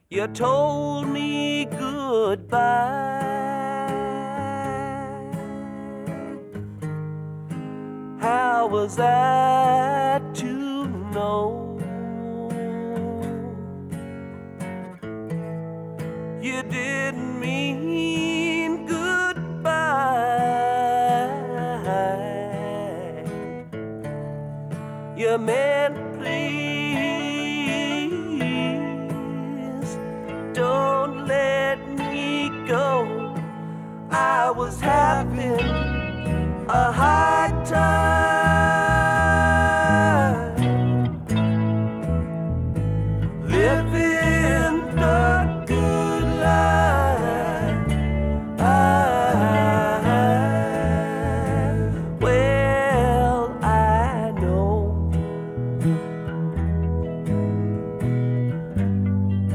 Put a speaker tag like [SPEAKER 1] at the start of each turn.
[SPEAKER 1] You told me goodbye. How was I to know you didn't mean goodbye? You meant